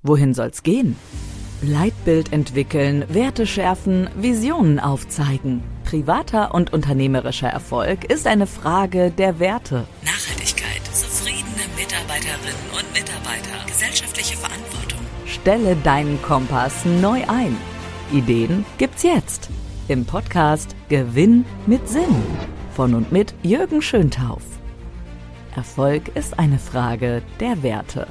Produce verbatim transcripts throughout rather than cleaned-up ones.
Wohin soll's gehen? Leitbild entwickeln, Werte schärfen, Visionen aufzeigen. Privater und unternehmerischer Erfolg ist eine Frage der Werte. Nachhaltigkeit, zufriedene Mitarbeiterinnen und Mitarbeiter, gesellschaftliche Verantwortung. Stelle deinen Kompass neu ein. Ideen gibt's jetzt im Podcast Gewinn mit Sinn von und mit Jürgen Schöntauf. Erfolg ist eine Frage der Werte.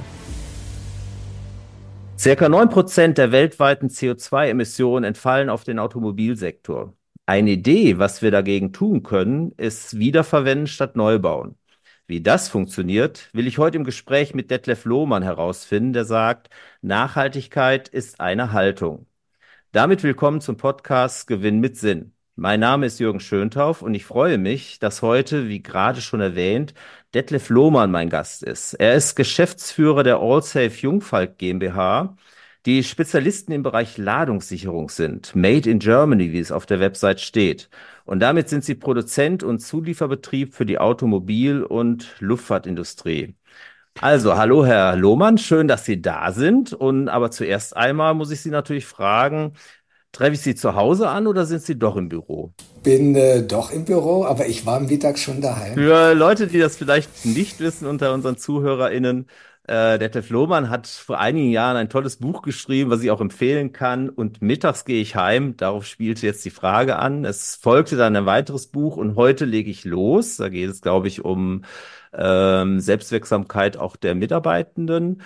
Circa neun Prozent der weltweiten C O zwei Emissionen entfallen auf den Automobilsektor. Eine Idee, was wir dagegen tun können, ist Wiederverwenden statt Neubauen. Wie das funktioniert, will ich heute im Gespräch mit Detlef Lohmann herausfinden, der sagt, Nachhaltigkeit ist eine Haltung. Damit willkommen zum Podcast Gewinn mit Sinn. Mein Name ist Jürgen Schöntauf und ich freue mich, dass heute, wie gerade schon erwähnt, Detlef Lohmann mein Gast ist. Er ist Geschäftsführer der Allsafe Jungfalk GmbH, die Spezialisten im Bereich Ladungssicherung sind. Made in Germany, wie es auf der Website steht. Und damit sind sie Produzent und Zulieferbetrieb für die Automobil- und Luftfahrtindustrie. Also, hallo Herr Lohmann, schön, dass Sie da sind. Und aber zuerst einmal muss ich Sie natürlich fragen, treffe ich Sie zu Hause an oder sind Sie doch im Büro? Bin äh, doch im Büro, aber ich war am Mittag schon daheim. Für Leute, die das vielleicht nicht wissen unter unseren ZuhörerInnen, äh, Detlef Lohmann hat vor einigen Jahren ein tolles Buch geschrieben, was ich auch empfehlen kann. Und mittags gehe ich heim. Darauf spielte jetzt die Frage an. Es folgte dann ein weiteres Buch und heute lege ich los. Da geht es, glaube ich, um ähm, Selbstwirksamkeit auch der Mitarbeitenden.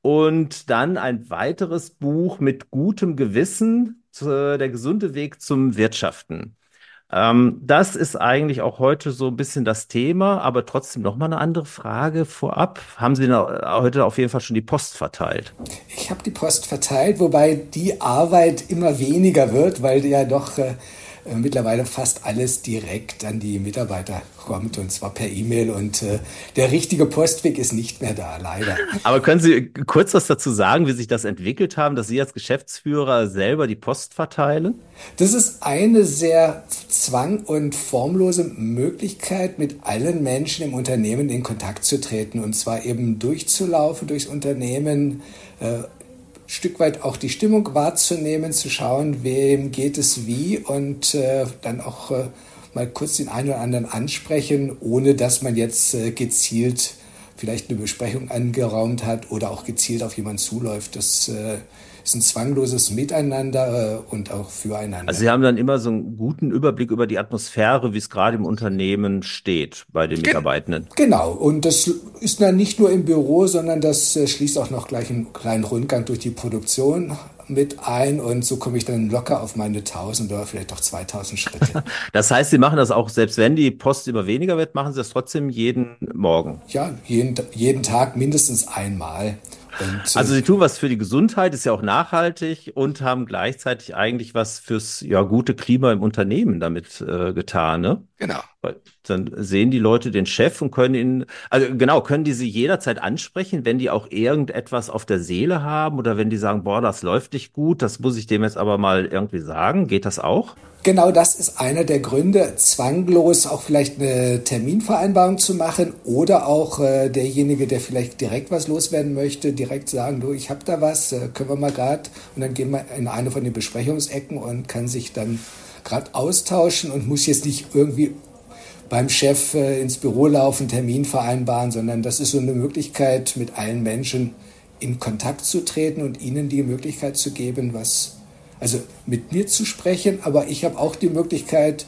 Und dann ein weiteres Buch mit gutem Gewissen, der gesunde Weg zum Wirtschaften. Ähm, das ist eigentlich auch heute so ein bisschen das Thema, aber trotzdem noch mal eine andere Frage vorab. Haben Sie na, heute auf jeden Fall schon die Post verteilt? Ich habe die Post verteilt, wobei die Arbeit immer weniger wird, weil ja doch äh, mittlerweile fast alles direkt an die Mitarbeiter kommt, und zwar per E-Mail, und äh, der richtige Postweg ist nicht mehr da, leider. Aber können Sie kurz was dazu sagen, wie sich das entwickelt haben, dass Sie als Geschäftsführer selber die Post verteilen? Das ist eine sehr zwang- und formlose Möglichkeit, mit allen Menschen im Unternehmen in Kontakt zu treten, und zwar eben durchzulaufen durchs Unternehmen, äh, Stück weit auch die Stimmung wahrzunehmen, zu schauen, wem geht es wie, und äh, dann auch äh, mal kurz den einen oder anderen ansprechen, ohne dass man jetzt äh, gezielt vielleicht eine Besprechung angeraumt hat oder auch gezielt auf jemanden zuläuft. Das äh, ist ein zwangloses Miteinander äh, und auch füreinander. Also Sie haben dann immer so einen guten Überblick über die Atmosphäre, wie es gerade im Unternehmen steht bei den Mitarbeitenden. Genau, und das ist dann nicht nur im Büro, sondern das äh, schließt auch noch gleich einen kleinen Rundgang durch die Produktion mit ein, und so komme ich dann locker auf meine tausend oder vielleicht auch zweitausend Schritte. Das heißt, Sie machen das auch, selbst wenn die Post immer weniger wird, machen Sie das trotzdem jeden Morgen? Ja, jeden, jeden Tag mindestens einmal. Und, also Sie tun was für die Gesundheit, ist ja auch nachhaltig, und haben gleichzeitig eigentlich was fürs ja gute Klima im Unternehmen damit äh, getan, ne? Genau. Weil dann sehen die Leute den Chef und können ihn, also genau, können die sie jederzeit ansprechen, wenn die auch irgendetwas auf der Seele haben oder wenn die sagen, boah, das läuft nicht gut, das muss ich dem jetzt aber mal irgendwie sagen. Geht das auch? Genau, das ist einer der Gründe, zwanglos auch vielleicht eine Terminvereinbarung zu machen, oder auch äh, derjenige, der vielleicht direkt was loswerden möchte, direkt sagen, du, ich habe da was, äh, können wir mal gerade, und dann gehen wir in eine von den Besprechungsecken und kann sich dann gerade austauschen und muss jetzt nicht irgendwie beim Chef äh, ins Büro laufen, Termin vereinbaren, sondern das ist so eine Möglichkeit, mit allen Menschen in Kontakt zu treten und ihnen die Möglichkeit zu geben, was, also mit mir zu sprechen, aber ich habe auch die Möglichkeit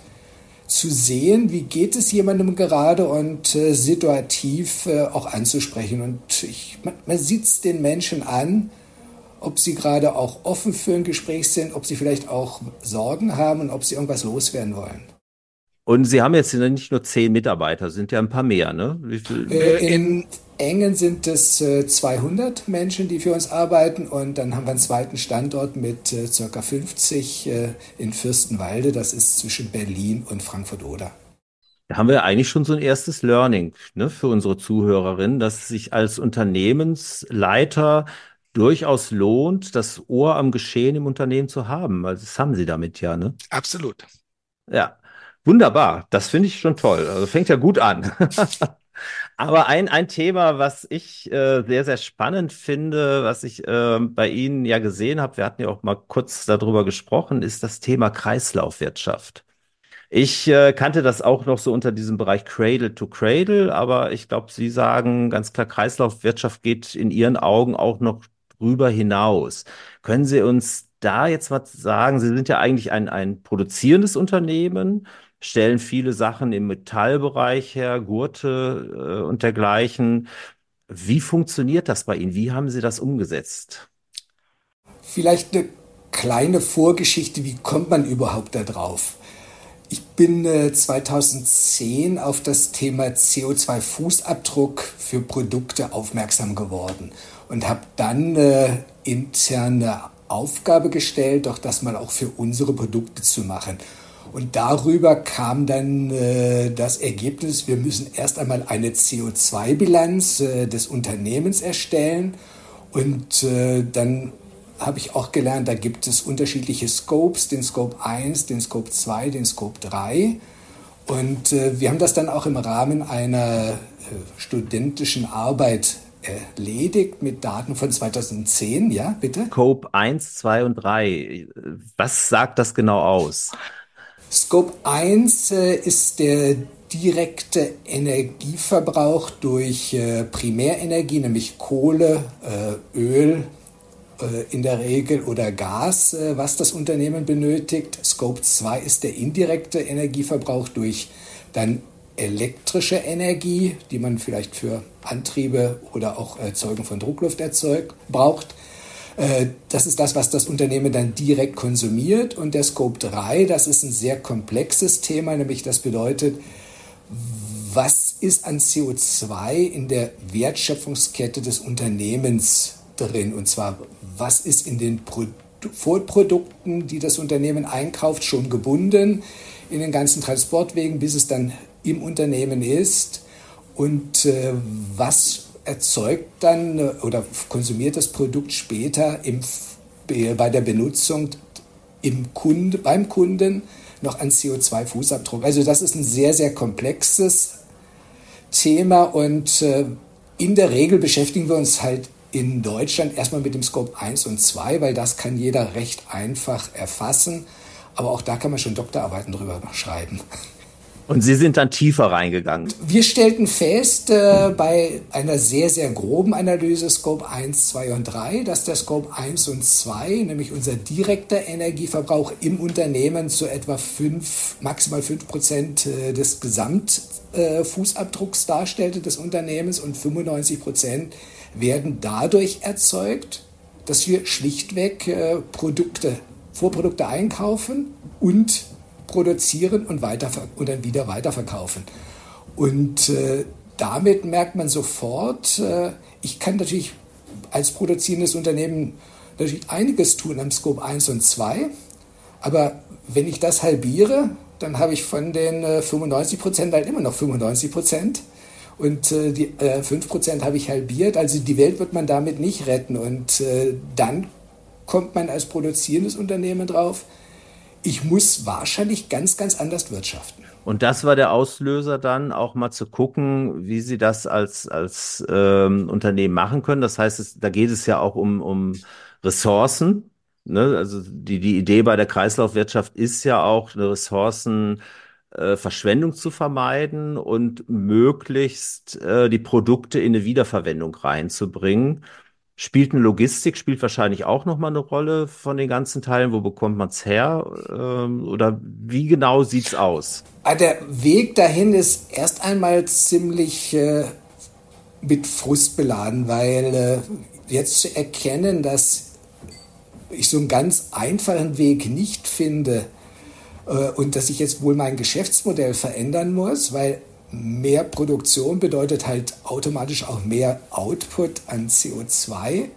zu sehen, wie geht es jemandem gerade, und äh, situativ äh, auch anzusprechen. Und ich, man, man sieht es den Menschen an, ob sie gerade auch offen für ein Gespräch sind, ob sie vielleicht auch Sorgen haben und ob sie irgendwas loswerden wollen. Und Sie haben jetzt nicht nur zehn Mitarbeiter, sind ja ein paar mehr, ne? Wie viel? Äh, in Engen sind es äh, zweihundert Menschen, die für uns arbeiten, und dann haben wir einen zweiten Standort mit äh, ca. fünfzig äh, in Fürstenwalde, das ist zwischen Berlin und Frankfurt-Oder. Da haben wir eigentlich schon so ein erstes Learning, ne, für unsere Zuhörerinnen, dass es sich als Unternehmensleiter durchaus lohnt, das Ohr am Geschehen im Unternehmen zu haben. Also das haben Sie damit ja, ne? Absolut. Ja, wunderbar. Das finde ich schon toll. Also fängt ja gut an. Aber ein, ein Thema, was ich äh, sehr, sehr spannend finde, was ich äh, bei Ihnen ja gesehen habe, wir hatten ja auch mal kurz darüber gesprochen, ist das Thema Kreislaufwirtschaft. Ich äh, kannte das auch noch so unter diesem Bereich Cradle to Cradle, aber ich glaube, Sie sagen ganz klar, Kreislaufwirtschaft geht in Ihren Augen auch noch drüber hinaus. Können Sie uns da jetzt mal sagen, Sie sind ja eigentlich ein, ein produzierendes Unternehmen, stellen viele Sachen im Metallbereich her, Gurte äh, und dergleichen. Wie funktioniert das bei Ihnen? Wie haben Sie das umgesetzt? Vielleicht eine kleine Vorgeschichte, wie kommt man überhaupt da drauf? Ich bin äh, zweitausendzehn auf das Thema C O zwei Fußabdruck für Produkte aufmerksam geworden und habe dann äh, interne Aufgabe gestellt, doch das mal auch für unsere Produkte zu machen. Und darüber kam dann äh, das Ergebnis, wir müssen erst einmal eine C O zwei Bilanz äh, des Unternehmens erstellen und äh, dann habe ich auch gelernt, da gibt es unterschiedliche Scopes, den Scope eins, den Scope zwei, den Scope drei. Und äh, wir haben das dann auch im Rahmen einer äh, studentischen Arbeit erledigt mit Daten von zweitausendzehn. Ja, bitte? Scope eins, zwei und drei. Was sagt das genau aus? Scope eins äh, ist der direkte Energieverbrauch durch äh, Primärenergie, nämlich Kohle, äh, Öl, in der Regel oder Gas, was das Unternehmen benötigt. Scope zwei ist der indirekte Energieverbrauch durch dann elektrische Energie, die man vielleicht für Antriebe oder auch Erzeugung von Druckluft erzeugt, braucht. Das ist das, was das Unternehmen dann direkt konsumiert. Und der Scope drei, das ist ein sehr komplexes Thema, nämlich das bedeutet, was ist an C O zwei in der Wertschöpfungskette des Unternehmens drin, und zwar, was ist in den Pro- Vorprodukten, die das Unternehmen einkauft, schon gebunden, in den ganzen Transportwegen, bis es dann im Unternehmen ist, und äh, was erzeugt dann äh, oder konsumiert das Produkt später im, äh, bei der Benutzung im Kunde, beim Kunden noch an C O zwei Fußabdruck. Also das ist ein sehr, sehr komplexes Thema, und äh, in der Regel beschäftigen wir uns halt in Deutschland erstmal mit dem Scope eins und zwei, weil das kann jeder recht einfach erfassen. Aber auch da kann man schon Doktorarbeiten drüber schreiben. Und Sie sind dann tiefer reingegangen? Wir stellten fest, äh, bei einer sehr, sehr groben Analyse Scope eins, zwei und drei, dass der Scope eins und zwei, nämlich unser direkter Energieverbrauch im Unternehmen, zu etwa fünf, maximal fünf Prozent des Gesamtfußabdrucks darstellte des Unternehmens, und fünfundneunzig Prozent werden dadurch erzeugt, dass wir schlichtweg äh, Produkte, Vorprodukte einkaufen und produzieren und, weiter, und dann wieder weiterverkaufen. Und äh, damit merkt man sofort, äh, ich kann natürlich als produzierendes Unternehmen natürlich einiges tun am Scope eins und zwei, aber wenn ich das halbiere, dann habe ich von den äh, fünfundneunzig Prozent halt immer noch fünfundneunzig Prozent. Und äh, die äh, fünf Prozent habe ich halbiert. Also die Welt wird man damit nicht retten. Und äh, dann kommt man als produzierendes Unternehmen drauf, ich muss wahrscheinlich ganz, ganz anders wirtschaften. Und das war der Auslöser dann, auch mal zu gucken, wie Sie das als, als ähm, Unternehmen machen können. Das heißt, es, da geht es ja auch um, um Ressourcen. Ne? Also die, die Idee bei der Kreislaufwirtschaft ist ja auch, eine Ressourcen äh, Verschwendung zu vermeiden und möglichst äh, die Produkte in eine Wiederverwendung reinzubringen. Spielt eine Logistik, spielt wahrscheinlich auch nochmal eine Rolle von den ganzen Teilen. Wo bekommt man es her? Ähm, oder wie genau sieht's aus? Der Weg dahin ist erst einmal ziemlich äh, mit Frust beladen, weil äh, jetzt zu erkennen, dass ich so einen ganz einfachen Weg nicht finde, und dass ich jetzt wohl mein Geschäftsmodell verändern muss, weil mehr Produktion bedeutet halt automatisch auch mehr Output an C O zwei.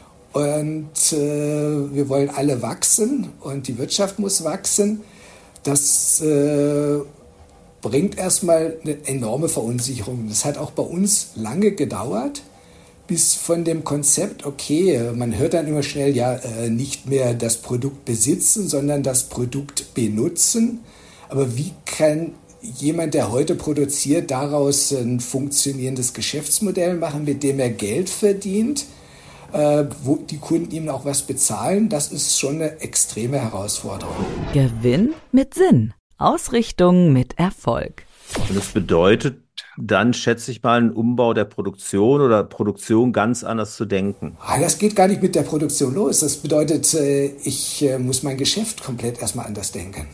Und äh, wir wollen alle wachsen und die Wirtschaft muss wachsen. Das äh, bringt erstmal eine enorme Verunsicherung. Das hat auch bei uns lange gedauert, bis von dem Konzept, okay, man hört dann immer schnell, ja, nicht mehr das Produkt besitzen, sondern das Produkt benutzen. Aber wie kann jemand, der heute produziert, daraus ein funktionierendes Geschäftsmodell machen, mit dem er Geld verdient, äh, wo die Kunden ihm auch was bezahlen, das ist schon eine extreme Herausforderung. Gewinn mit Sinn. Ausrichtung mit Erfolg. Und das bedeutet dann, schätze ich mal, einen Umbau der Produktion oder Produktion ganz anders zu denken. Ah, das geht gar nicht mit der Produktion los. Das bedeutet, ich muss mein Geschäft komplett erstmal anders denken.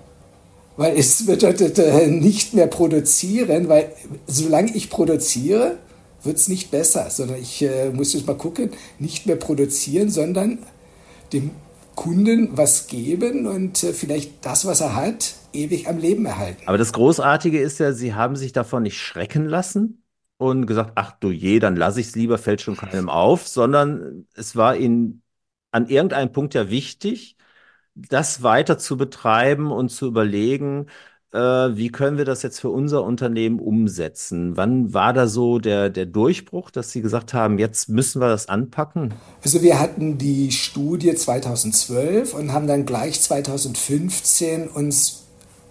Weil es bedeutet nicht mehr produzieren, weil solange ich produziere, wird es nicht besser, sondern ich muss jetzt mal gucken, nicht mehr produzieren, sondern dem Kunden was geben und vielleicht das, was er hat, ewig am Leben erhalten. Aber das Großartige ist ja, Sie haben sich davon nicht schrecken lassen und gesagt, ach du je, dann lasse ich es lieber, fällt schon keinem auf, sondern es war Ihnen an irgendeinem Punkt ja wichtig, das weiter zu betreiben und zu überlegen, äh, wie können wir das jetzt für unser Unternehmen umsetzen? Wann war da so der, der Durchbruch, dass Sie gesagt haben, jetzt müssen wir das anpacken? Also wir hatten die Studie zweitausendzwölf und haben dann gleich zweitausendfünfzehn uns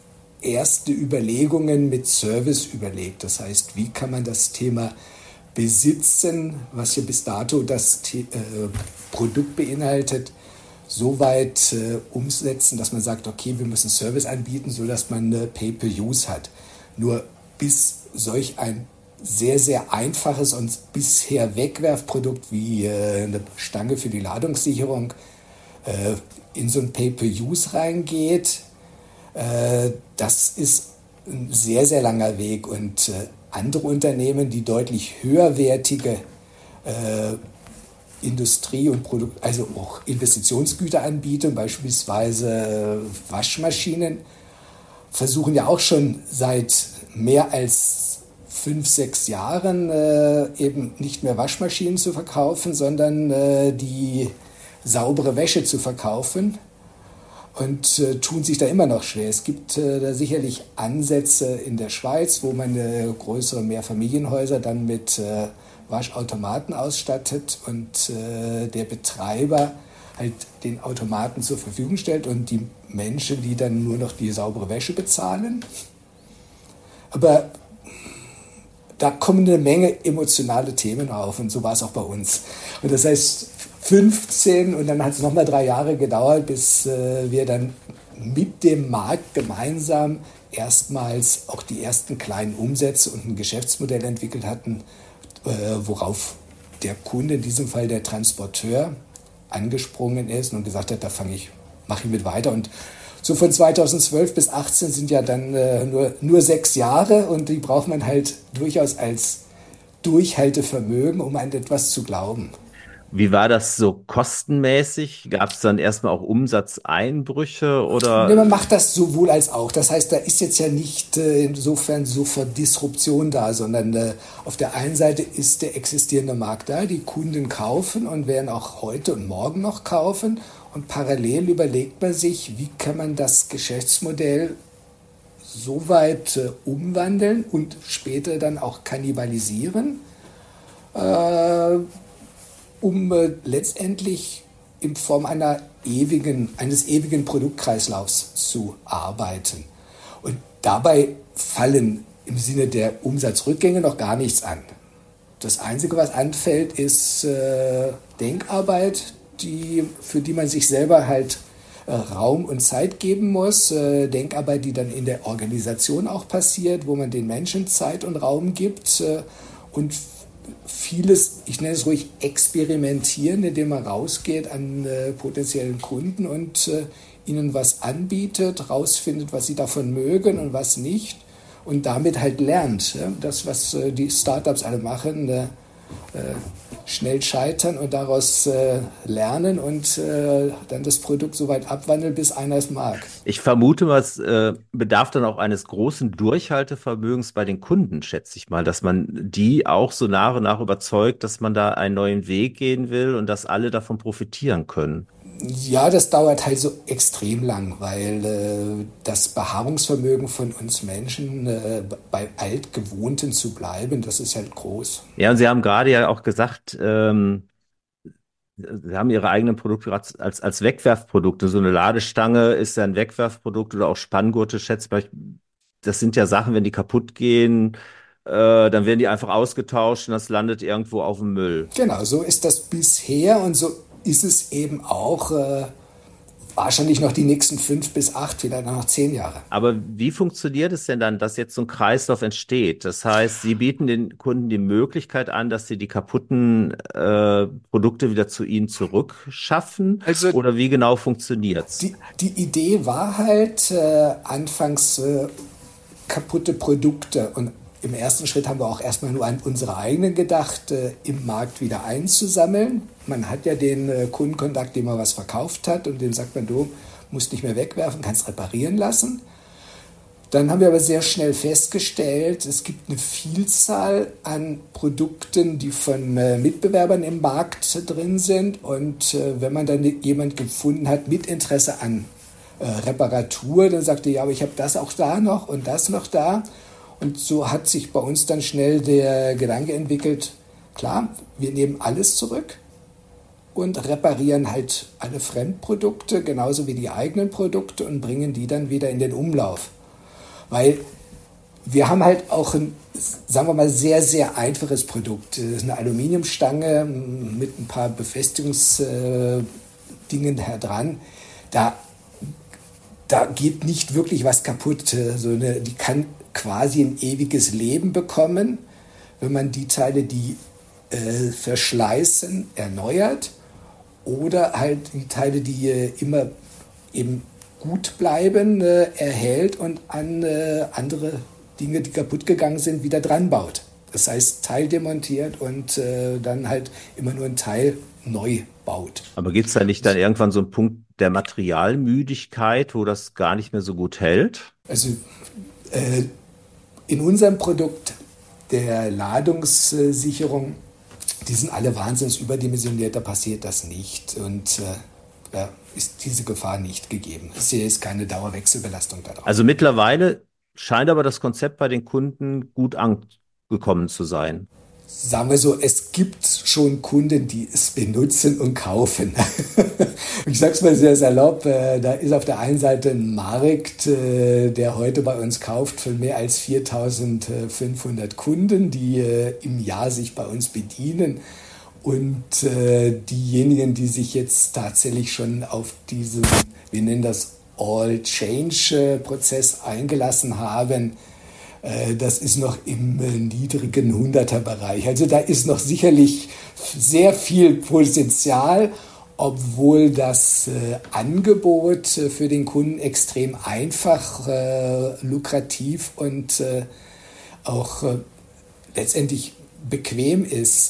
erste Überlegungen mit Service überlegt. Das heißt, wie kann man das Thema Besitzen, was ja bis dato das The- äh, Produkt beinhaltet, so weit äh, umsetzen, dass man sagt, okay, wir müssen Service anbieten, sodass man eine Pay-per-Use hat. Nur bis solch ein sehr, sehr einfaches und bisher Wegwerfprodukt wie äh, eine Stange für die Ladungssicherung äh, in so ein Pay-per-Use reingeht, äh, das ist ein sehr, sehr langer Weg. Und äh, andere Unternehmen, die deutlich höherwertige äh, Industrie- und Produkt, also auch Investitionsgüter anbieten, beispielsweise Waschmaschinen, versuchen ja auch schon seit mehr als fünf, sechs Jahren äh, eben nicht mehr Waschmaschinen zu verkaufen, sondern äh, die saubere Wäsche zu verkaufen und äh, tun sich da immer noch schwer. Es gibt äh, da sicherlich Ansätze in der Schweiz, wo man äh, größere Mehrfamilienhäuser dann mit äh, Waschautomaten ausstattet und äh, der Betreiber halt den Automaten zur Verfügung stellt und die Menschen, die dann nur noch die saubere Wäsche bezahlen. Aber da kommen eine Menge emotionale Themen auf und so war es auch bei uns. Und das heißt fünfzehn und dann hat es nochmal drei Jahre gedauert, bis äh, wir dann mit dem Markt gemeinsam erstmals auch die ersten kleinen Umsätze und ein Geschäftsmodell entwickelt hatten, worauf der Kunde, in diesem Fall der Transporteur, angesprungen ist und gesagt hat, da fange ich, mache ich mit weiter. Und so von zweitausendzwölf bis achtzehn sind ja dann äh, nur, nur sechs Jahre und die braucht man halt durchaus als Durchhaltevermögen, um an etwas zu glauben. Wie war das so kostenmäßig? Gab es dann erstmal auch Umsatzeinbrüche oder? Nee, man macht das sowohl als auch. Das heißt, da ist jetzt ja nicht äh, insofern sofort Disruption da, sondern äh, auf der einen Seite ist der existierende Markt da, die Kunden kaufen und werden auch heute und morgen noch kaufen. Und parallel überlegt man sich, wie kann man das Geschäftsmodell so weit äh, umwandeln und später dann auch kannibalisieren, äh, um äh, letztendlich in Form einer ewigen, eines ewigen Produktkreislaufs zu arbeiten. Und dabei fallen im Sinne der Umsatzrückgänge noch gar nichts an. Das Einzige, was anfällt, ist äh, Denkarbeit, die, für die man sich selber halt äh, Raum und Zeit geben muss. Äh, Denkarbeit, die dann in der Organisation auch passiert, wo man den Menschen Zeit und Raum gibt äh, und vieles, ich nenne es ruhig experimentieren, indem man rausgeht an äh, potenziellen Kunden und äh, ihnen was anbietet, rausfindet, was sie davon mögen und was nicht und damit halt lernt. Ja? Das, was äh, die Startups alle machen, äh, äh, schnell scheitern und daraus äh, lernen und äh, dann das Produkt so weit abwandeln, bis einer es mag. Ich vermute mal, es äh, bedarf dann auch eines großen Durchhaltevermögens bei den Kunden, schätze ich mal, dass man die auch so nach und nach überzeugt, dass man da einen neuen Weg gehen will und dass alle davon profitieren können. Ja, das dauert halt so extrem lang, weil äh, das Beharrungsvermögen von uns Menschen, äh, bei Altgewohnten zu bleiben, das ist halt groß. Ja, und Sie haben gerade ja auch gesagt, ähm, Sie haben Ihre eigenen Produkte als, als, als Wegwerfprodukte. So eine Ladestange ist ja ein Wegwerfprodukt oder auch Spanngurte, schätze ich. das sind ja Sachen, wenn die kaputt gehen, äh, dann werden die einfach ausgetauscht und das landet irgendwo auf dem Müll. Genau, so ist das bisher und so ist es eben auch äh, wahrscheinlich noch die nächsten fünf bis acht, vielleicht noch zehn Jahre. Aber wie funktioniert es denn dann, dass jetzt so ein Kreislauf entsteht? Das heißt, Sie bieten den Kunden die Möglichkeit an, dass sie die kaputten äh, Produkte wieder zu Ihnen zurückschaffen? Also Oder wie genau funktioniert's? die, die Idee war halt äh, anfangs äh, kaputte Produkte und im ersten Schritt haben wir auch erstmal nur an unsere eigenen gedacht, äh, im Markt wieder einzusammeln. Man hat ja den äh, Kundenkontakt, dem man was verkauft hat und dem sagt man, du musst nicht mehr wegwerfen, kannst reparieren lassen. Dann haben wir aber sehr schnell festgestellt, es gibt eine Vielzahl an Produkten, die von äh, Mitbewerbern im Markt drin sind. Und äh, wenn man dann jemanden gefunden hat mit Interesse an äh, Reparatur, dann sagt er, ja, aber ich habe das auch da noch und das noch da. Und so hat sich bei uns dann schnell der Gedanke entwickelt, klar, wir nehmen alles zurück und reparieren halt alle Fremdprodukte, genauso wie die eigenen Produkte und bringen die dann wieder in den Umlauf. Weil wir haben halt auch ein, sagen wir mal, sehr, sehr einfaches Produkt. Das ist eine Aluminiumstange mit ein paar Befestigungsdingen dran. Da, da geht nicht wirklich was kaputt. So eine, die kann quasi ein ewiges Leben bekommen, wenn man die Teile, die äh, verschleißen, erneuert. Oder halt die Teile, die äh, immer eben gut bleiben, äh, erhält und an äh, andere Dinge, die kaputt gegangen sind, wieder dran baut. Das heißt, Teil demontiert und äh, dann halt immer nur ein Teil neu baut. Aber gibt es da nicht dann irgendwann so einen Punkt der Materialmüdigkeit, wo das gar nicht mehr so gut hält? Also äh, in unserem Produkt der Ladungssicherung, die sind alle wahnsinnig überdimensioniert, da passiert das nicht. Und äh, ja, ist diese Gefahr nicht gegeben. Es ist keine Dauerwechselbelastung da drauf. Also mittlerweile scheint aber das Konzept bei den Kunden gut angekommen zu sein. Sagen wir so, es gibt schon Kunden, die es benutzen und kaufen. Ich sage es mal sehr salopp, äh, da ist auf der einen Seite ein Markt, äh, der heute bei uns kauft von mehr als viertausendfünfhundert Kunden, die äh, im Jahr sich bei uns bedienen. Und äh, diejenigen, die sich jetzt tatsächlich schon auf diesen, wir nennen das All-Change-Prozess eingelassen haben, äh, das ist noch im äh, niedrigen Hunderter-Bereich. Also da ist noch sicherlich sehr viel Potenzial, obwohl das äh, Angebot äh, für den Kunden extrem einfach, äh, lukrativ und äh, auch äh, letztendlich bequem ist.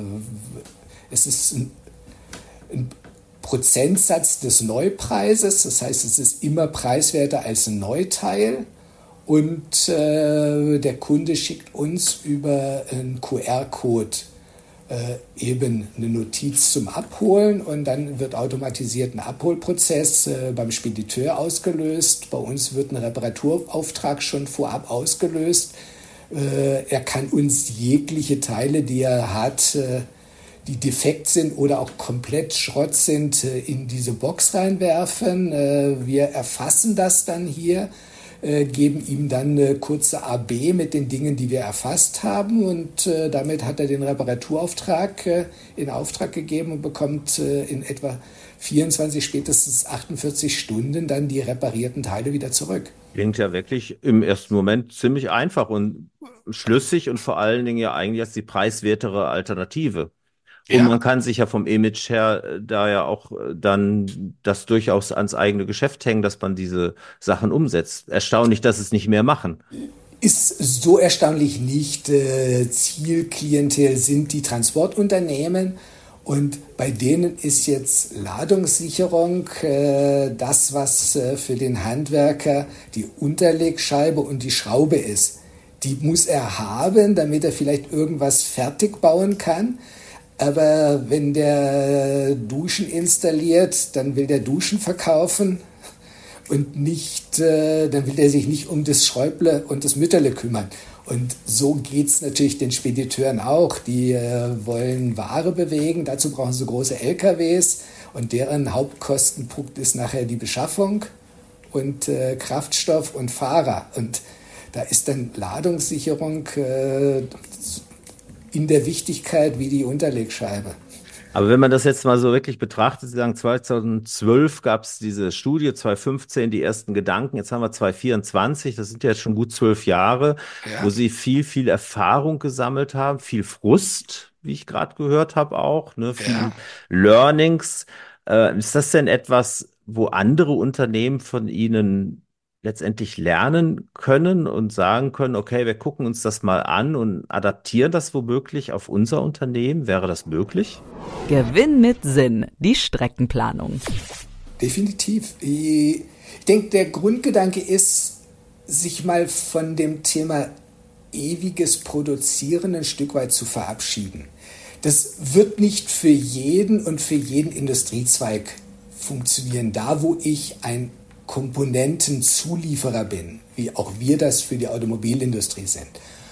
Es ist ein, ein Prozentsatz des Neupreises, das heißt, es ist immer preiswerter als ein Neuteil und äh, der Kunde schickt uns über einen Q R-Code äh, eben eine Notiz zum Abholen und dann wird automatisiert ein Abholprozess äh, beim Spediteur ausgelöst. Bei uns wird ein Reparaturauftrag schon vorab ausgelöst. Er kann uns jegliche Teile, die er hat, die defekt sind oder auch komplett Schrott sind, in diese Box reinwerfen. Wir erfassen das dann hier, geben ihm dann eine kurze A B mit den Dingen, die wir erfasst haben und damit hat er den Reparaturauftrag in Auftrag gegeben und bekommt in etwa vierundzwanzig, spätestens achtundvierzig Stunden dann die reparierten Teile wieder zurück. Klingt ja wirklich im ersten Moment ziemlich einfach und schlüssig und vor allen Dingen ja eigentlich als die preiswertere Alternative. Und Ja. man kann sich ja vom Image her äh, da ja auch äh, dann das durchaus ans eigene Geschäft hängen, dass man diese Sachen umsetzt. Erstaunlich, dass es nicht mehr machen. Ist so erstaunlich nicht. Äh, Zielklientel sind die Transportunternehmen. Und bei denen ist jetzt Ladungssicherung äh, das, was äh, für den Handwerker die Unterlegscheibe und die Schraube ist. Die muss er haben, damit er vielleicht irgendwas fertig bauen kann. Aber wenn der Duschen installiert, dann will der Duschen verkaufen und nicht, äh, dann will er sich nicht um das Schräuble und das Mütterle kümmern. Und so geht es natürlich den Spediteuren auch. Die äh, wollen Ware bewegen, dazu brauchen sie große L K Ws und deren Hauptkostenpunkt ist nachher die Beschaffung und äh, Kraftstoff und Fahrer. Und Da ist dann Ladungssicherung äh, in der Wichtigkeit wie die Unterlegscheibe. Aber wenn man das jetzt mal so wirklich betrachtet, Sie sagen, zweitausendzwölf gab es diese Studie, zweitausendfünfzehn die ersten Gedanken, jetzt haben wir zweitausendvierundzwanzig, das sind ja jetzt schon gut zwölf Jahre, Ja. wo Sie viel, viel Erfahrung gesammelt haben, viel Frust, wie ich gerade gehört habe auch, ne, viel Ja. Learnings. Äh, ist das denn etwas, wo andere Unternehmen von Ihnen letztendlich lernen können und sagen können, okay, wir gucken uns das mal an und adaptieren das womöglich auf unser Unternehmen? Wäre das möglich? Gewinn mit Sinn, die Streckenplanung. Definitiv. Ich denke, der Grundgedanke ist, sich mal von dem Thema ewiges Produzieren ein Stück weit zu verabschieden. Das wird nicht für jeden und für jeden Industriezweig funktionieren. Da, wo ich ein Komponentenzulieferer bin, wie auch wir das für die Automobilindustrie sind,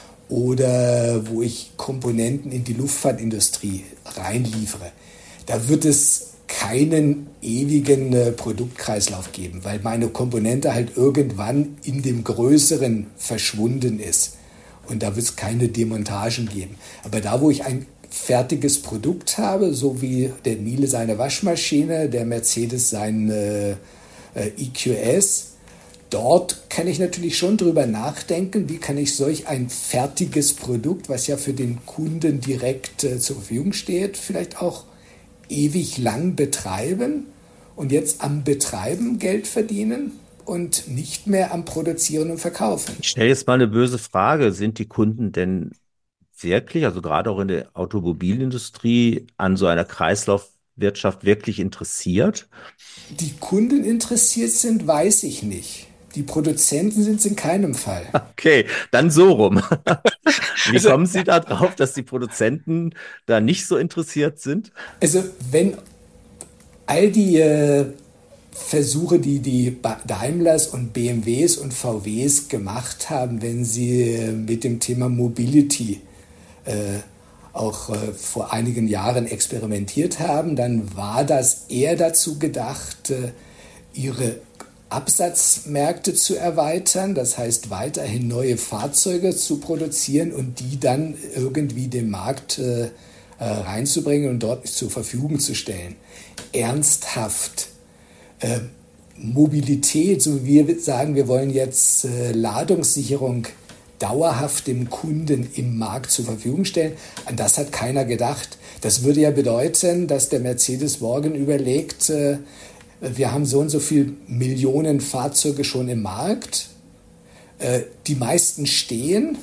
oder wo ich Komponenten in die Luftfahrtindustrie reinliefere, da wird es keinen ewigen äh, Produktkreislauf geben, weil meine Komponente halt irgendwann in dem Größeren verschwunden ist. Und da wird es keine Demontagen geben. Aber da, wo ich ein fertiges Produkt habe, so wie der Miele seine Waschmaschine, der Mercedes sein äh, äh, E Q S, dort kann ich natürlich schon drüber nachdenken, wie kann ich solch ein fertiges Produkt, was ja für den Kunden direkt äh, zur Verfügung steht, vielleicht auch ewig lang betreiben und jetzt am Betreiben Geld verdienen und nicht mehr am Produzieren und Verkaufen. Ich stelle jetzt mal eine böse Frage. Sind die Kunden denn wirklich, also gerade auch in der Automobilindustrie, an so einer Kreislaufwirtschaft wirklich interessiert? Die Kunden interessiert sind, weiß ich nicht. Die Produzenten sind es in keinem Fall. Okay, dann so rum. Wie Also- kommen Sie da drauf, dass die Produzenten da nicht so interessiert sind? Also wenn all die äh, Versuche, die die Ba- Daimlers und B M Ws und V Ws gemacht haben, wenn sie äh, mit dem Thema Mobility äh, auch äh, vor einigen Jahren experimentiert haben, dann war das eher dazu gedacht, äh, ihre Absatzmärkte zu erweitern, das heißt weiterhin neue Fahrzeuge zu produzieren und die dann irgendwie dem Markt äh, äh, reinzubringen und dort zur Verfügung zu stellen. Ernsthaft äh, Mobilität, so wie wir sagen, wir wollen jetzt äh, Ladungssicherung dauerhaft dem Kunden im Markt zur Verfügung stellen, an das hat keiner gedacht. Das würde ja bedeuten, dass der Mercedes morgen überlegt, äh, wir haben so und so viele Millionen Fahrzeuge schon im Markt. Äh, die meisten stehen.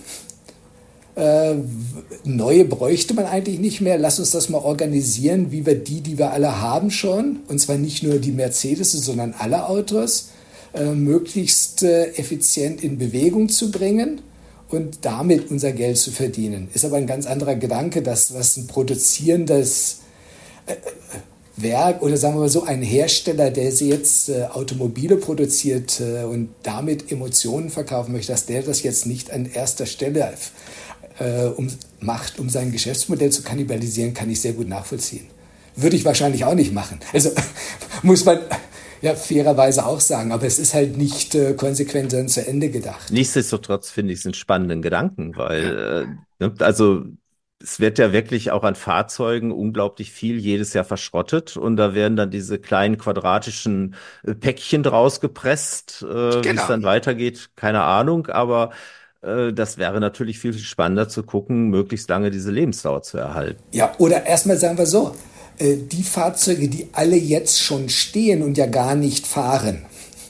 Äh, neue bräuchte man eigentlich nicht mehr. Lass uns das mal organisieren, wie wir die, die wir alle haben schon, und zwar nicht nur die Mercedes, sondern alle Autos, äh, möglichst äh, effizient in Bewegung zu bringen und damit unser Geld zu verdienen. Ist aber ein ganz anderer Gedanke, dass was ein produzierendes äh, Werk oder sagen wir mal so ein Hersteller, der jetzt äh, Automobile produziert äh, und damit Emotionen verkaufen möchte, dass der das jetzt nicht an erster Stelle äh, um, macht, um sein Geschäftsmodell zu kannibalisieren, kann ich sehr gut nachvollziehen. Würde ich wahrscheinlich auch nicht machen. Also muss man ja fairerweise auch sagen, aber es ist halt nicht äh, konsequent dann zu Ende gedacht. Nichtsdestotrotz finde ich es einen spannenden Gedanken, weil äh, ne, also es wird ja wirklich auch an Fahrzeugen unglaublich viel jedes Jahr verschrottet und da werden dann diese kleinen quadratischen äh, Päckchen draus gepresst. Äh, Wie Genau. es dann weitergeht, keine Ahnung, aber äh, das wäre natürlich viel spannender zu gucken, möglichst lange diese Lebensdauer zu erhalten. Ja, oder erstmal sagen wir so, äh, die Fahrzeuge, die alle jetzt schon stehen und ja gar nicht fahren,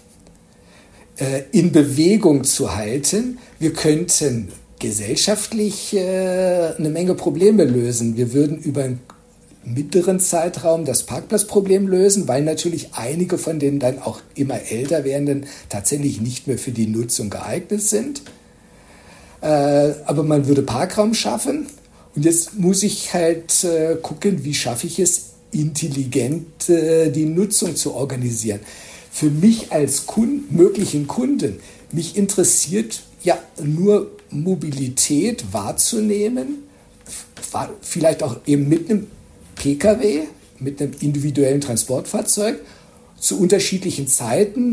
äh, in Bewegung zu halten. Wir könnten gesellschaftlich äh, eine Menge Probleme lösen. Wir würden über einen mittleren Zeitraum das Parkplatzproblem lösen, weil natürlich einige von den dann auch immer älter werdenden tatsächlich nicht mehr für die Nutzung geeignet sind. Äh, aber man würde Parkraum schaffen. Und jetzt muss ich halt äh, gucken, wie schaffe ich es, intelligent äh, die Nutzung zu organisieren. Für mich als Kunden, möglichen Kunden, mich interessiert ja nur Mobilität wahrzunehmen, vielleicht auch eben mit einem P K W, mit einem individuellen Transportfahrzeug, zu unterschiedlichen Zeiten,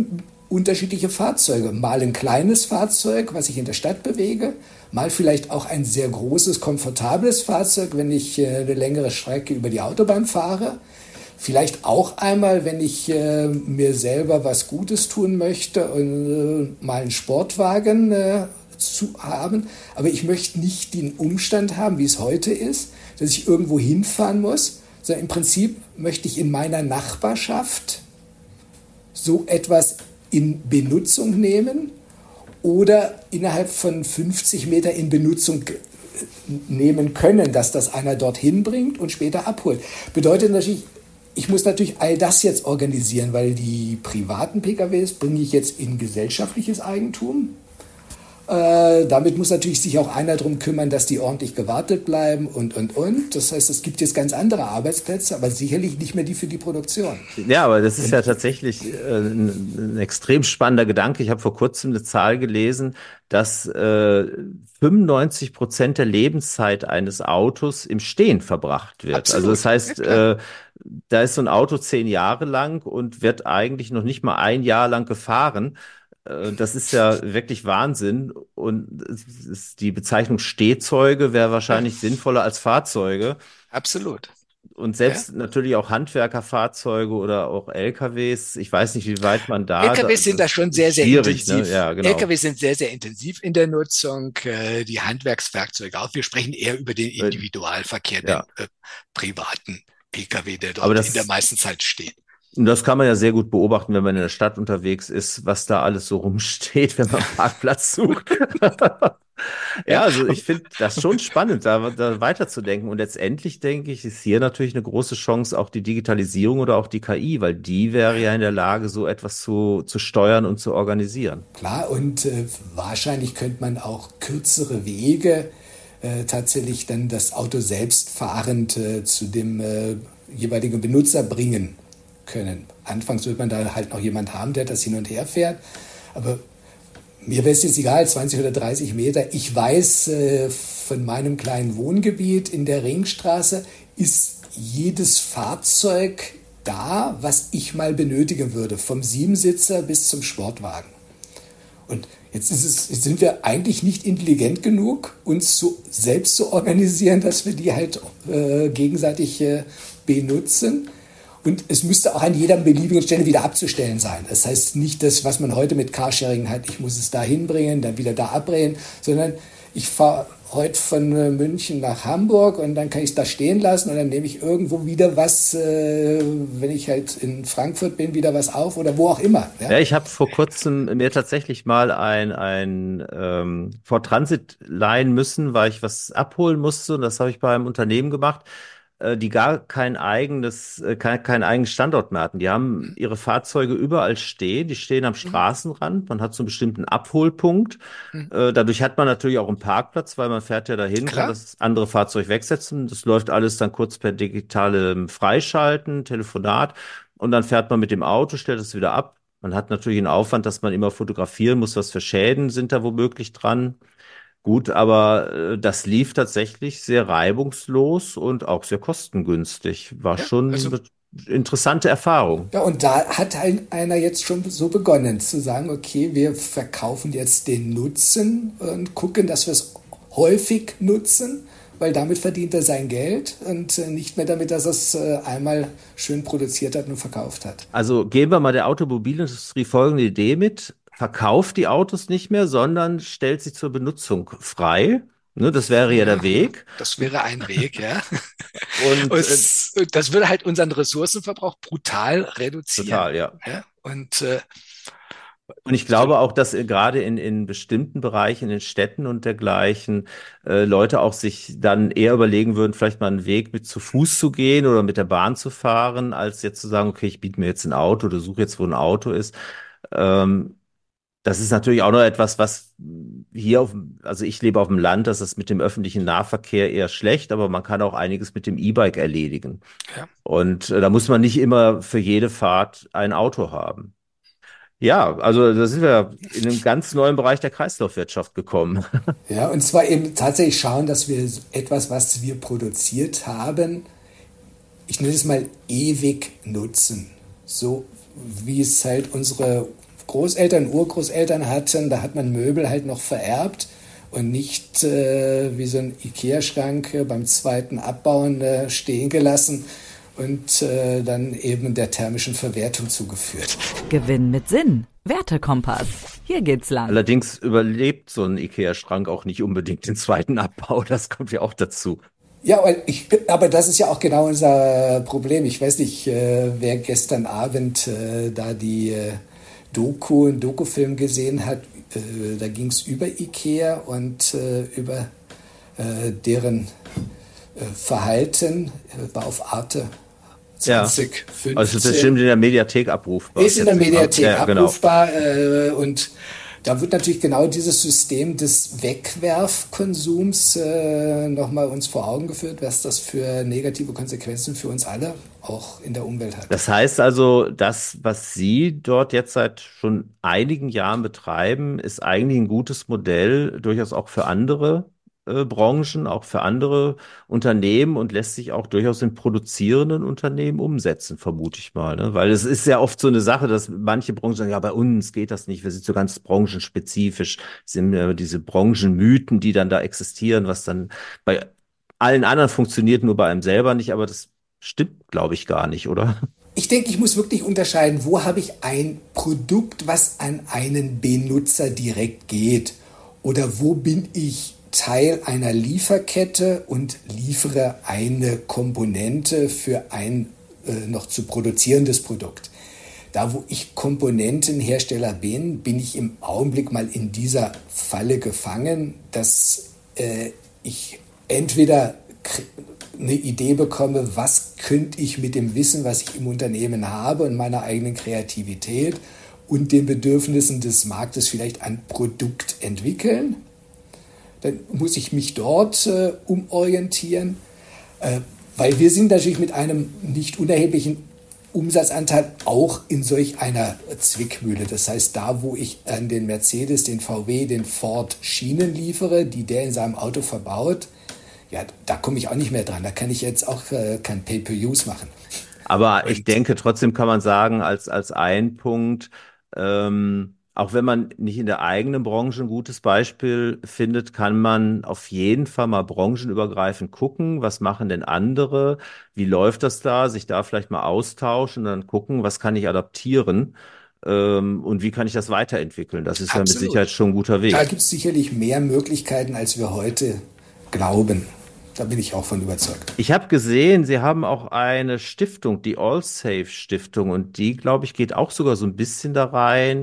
unterschiedliche Fahrzeuge. Mal ein kleines Fahrzeug, was ich in der Stadt bewege, mal vielleicht auch ein sehr großes, komfortables Fahrzeug, wenn ich äh, eine längere Strecke über die Autobahn fahre. Vielleicht auch einmal, wenn ich äh, mir selber was Gutes tun möchte und äh, mal einen Sportwagen äh, zu haben. Aber ich möchte nicht den Umstand haben, wie es heute ist, dass ich irgendwo hinfahren muss, sondern im Prinzip möchte ich in meiner Nachbarschaft so etwas in Benutzung nehmen oder innerhalb von fünfzig Meter in Benutzung nehmen können, dass das einer dorthin bringt und später abholt. Bedeutet natürlich, ich muss natürlich all das jetzt organisieren, weil die privaten P K Ws bringe ich jetzt in gesellschaftliches Eigentum. Äh, damit muss natürlich sich auch einer darum kümmern, dass die ordentlich gewartet bleiben und, und, und. Das heißt, es gibt jetzt ganz andere Arbeitsplätze, aber sicherlich nicht mehr die für die Produktion. Ja, aber das ist ja tatsächlich äh, ein, ein extrem spannender Gedanke. Ich habe vor kurzem eine Zahl gelesen, dass äh, fünfundneunzig Prozent der Lebenszeit eines Autos im Stehen verbracht wird. Absolut. Also das heißt, Ja, äh, da ist so ein Auto zehn Jahre lang und wird eigentlich noch nicht mal ein Jahr lang gefahren. Das ist ja wirklich Wahnsinn. Und es ist, die Bezeichnung Stehzeuge wäre wahrscheinlich ja, sinnvoller als Fahrzeuge. absolut. Und Ja. selbst natürlich auch Handwerkerfahrzeuge oder auch L K Ws. Ich weiß nicht, wie weit man da. L K Ws sind da schon sehr, sehr schwierig, intensiv. Ne? Ja, genau. L K Ws sind sehr, sehr intensiv in der Nutzung. äh, Die Handwerkswerkzeuge auch. Wir sprechen eher über den Individualverkehr, Ja. den äh, privaten P K W, der Aber dort das- in der meisten Zeit steht. Und das kann man ja sehr gut beobachten, wenn man in der Stadt unterwegs ist, was da alles so rumsteht, wenn man einen Parkplatz sucht. Ja, also ich finde das schon spannend, da, da weiterzudenken. Und letztendlich denke ich, ist hier natürlich eine große Chance, auch die Digitalisierung oder auch die K I, weil die wäre ja in der Lage, so etwas zu, zu steuern und zu organisieren. Klar, und äh, wahrscheinlich könnte man auch kürzere Wege äh, tatsächlich dann das Auto selbst fahrend äh, zu dem äh, jeweiligen Benutzer bringen können. Anfangs wird man da halt noch jemand haben, der das hin und her fährt, aber mir wäre es jetzt egal, zwanzig oder dreißig Meter. Ich weiß, äh, von meinem kleinen Wohngebiet in der Ringstraße ist jedes Fahrzeug da, was ich mal benötigen würde, vom Siebensitzer bis zum Sportwagen. Und jetzt, ist es, jetzt sind wir eigentlich nicht intelligent genug, uns so selbst zu organisieren, dass wir die halt äh, gegenseitig äh, benutzen. Und es müsste auch an jeder beliebigen Stelle wieder abzustellen sein. Das heißt nicht das, was man heute mit Carsharing hat, ich muss es da hinbringen, dann wieder da abbringen, sondern ich fahre heute von München nach Hamburg und dann kann ich es da stehen lassen und dann nehme ich irgendwo wieder was, äh, wenn ich halt in Frankfurt bin, wieder was auf oder wo auch immer. Ja, Ja, ich habe vor kurzem mir tatsächlich mal ein, ein ähm, Ford Transit leihen müssen, weil ich was abholen musste. Und das habe ich bei einem Unternehmen gemacht, äh, die gar kein eigenes, äh, kein, keinen eigenen Standort mehr hatten. Die haben ihre Fahrzeuge überall stehen. Die stehen am Straßenrand. Man hat so einen bestimmten Abholpunkt. Äh, dadurch hat man natürlich auch einen Parkplatz, weil man fährt ja dahin, Klar. kann das andere Fahrzeug wegsetzen. Das läuft alles dann kurz per digitalem Freischalten, Telefonat. Und dann fährt man mit dem Auto, stellt es wieder ab. Man hat natürlich einen Aufwand, dass man immer fotografieren muss, was für Schäden sind da womöglich dran. Gut, aber äh, das lief tatsächlich sehr reibungslos und auch sehr kostengünstig. War Ja, schon also- eine interessante Erfahrung. Ja, und da hat halt einer jetzt schon so begonnen zu sagen, okay, wir verkaufen jetzt den Nutzen und gucken, dass wir es häufig nutzen, weil damit verdient er sein Geld und äh, nicht mehr damit, dass er es äh, einmal schön produziert hat und verkauft hat. Also geben wir mal der Automobilindustrie folgende Idee mit. Verkauft die Autos nicht mehr, sondern stellt sie zur Benutzung frei. Ne, das wäre ja der Weg. Das wäre ein Weg, ja. Und äh, Es, das würde halt unseren Ressourcenverbrauch brutal reduzieren. total, ja. Ja? Und äh, Und ich glaube auch, dass äh, gerade in, in bestimmten Bereichen, in den Städten und dergleichen, äh, Leute auch sich dann eher überlegen würden, vielleicht mal einen Weg mit zu Fuß zu gehen oder mit der Bahn zu fahren, als jetzt zu sagen, okay, ich biete mir jetzt ein Auto oder suche jetzt, wo ein Auto ist. Ähm, Das ist natürlich auch noch etwas, was hier auf, also ich lebe auf dem Land, das ist mit dem öffentlichen Nahverkehr eher schlecht, aber man kann auch einiges mit dem E-Bike erledigen. Ja. Und äh, da muss man nicht immer für jede Fahrt ein Auto haben. Ja, also da sind wir in einem ganz neuen Bereich der Kreislaufwirtschaft gekommen. ja, und zwar eben tatsächlich schauen, dass wir etwas, was wir produziert haben, ich nenne es mal ewig nutzen. So wie es halt unsere Großeltern, Urgroßeltern hatten, da hat man Möbel halt noch vererbt und nicht äh, wie so ein Ikea-Schrank äh, beim zweiten Abbauen äh, stehen gelassen und äh, dann eben der thermischen Verwertung zugeführt. Gewinn mit Sinn. Wertekompass. Hier geht's lang. Allerdings überlebt so ein Ikea-Schrank auch nicht unbedingt den zweiten Abbau. Das kommt ja auch dazu. Ja, ich, aber das ist ja auch genau unser Problem. Ich weiß nicht, äh, wer gestern Abend äh, da die äh, Doku, einen Dokufilm gesehen hat. Äh, da ging es über Ikea und äh, über äh, deren äh, Verhalten. Äh, war auf Arte zwanzig fünfzehn. Ja, also das ist bestimmt in der Mediathek abrufbar. Ist in der Mediathek ja, abrufbar genau. äh, und da wird natürlich genau dieses System des Wegwerfkonsums äh, nochmal uns vor Augen geführt, was das für negative Konsequenzen für uns alle auch in der Umwelt hat. Das heißt also, das, was Sie dort jetzt seit schon einigen Jahren betreiben, ist eigentlich ein gutes Modell, durchaus auch für andere äh, Branchen, auch für andere Unternehmen und lässt sich auch durchaus in produzierenden Unternehmen umsetzen, vermute ich mal. Ne? Weil es ist ja oft so eine Sache, dass manche Branchen sagen, ja, bei uns geht das nicht, wir sind so ganz branchenspezifisch, es sind äh, diese Branchenmythen, die dann da existieren, was dann bei allen anderen funktioniert, nur bei einem selber nicht, aber das stimmt, glaube ich, gar nicht, oder? Ich denke, ich muss wirklich unterscheiden, wo habe ich ein Produkt, was an einen Benutzer direkt geht oder wo bin ich Teil einer Lieferkette und liefere eine Komponente für ein äh, noch zu produzierendes Produkt. Da, wo ich Komponentenhersteller bin, bin ich im Augenblick mal in dieser Falle gefangen, dass äh, ich entweder eine Idee bekomme, was könnte ich mit dem Wissen, was ich im Unternehmen habe und meiner eigenen Kreativität und den Bedürfnissen des Marktes vielleicht ein Produkt entwickeln. Dann muss ich mich dort äh, umorientieren, äh, weil wir sind natürlich mit einem nicht unerheblichen Umsatzanteil auch in solch einer Zwickmühle. Das heißt, da, wo ich an den Mercedes, den V W, den Ford Schienen liefere, die der in seinem Auto verbaut, ja, da komme ich auch nicht mehr dran. Da kann ich jetzt auch äh, kein Pay-per-Use machen. Aber Und ich denke, trotzdem kann man sagen, als, als ein Punkt, ähm, auch wenn man nicht in der eigenen Branche ein gutes Beispiel findet, kann man auf jeden Fall mal branchenübergreifend gucken, was machen denn andere, wie läuft das da, sich da vielleicht mal austauschen und dann gucken, was kann ich adaptieren ähm, und wie kann ich das weiterentwickeln. Das ist Absolut. Ja mit Sicherheit schon ein guter Weg. Da gibt es sicherlich mehr Möglichkeiten, als wir heute glauben. Da bin ich auch von überzeugt. Ich habe gesehen, Sie haben auch eine Stiftung, die AllSafe Stiftung, und die, glaube ich, geht auch sogar so ein bisschen da rein,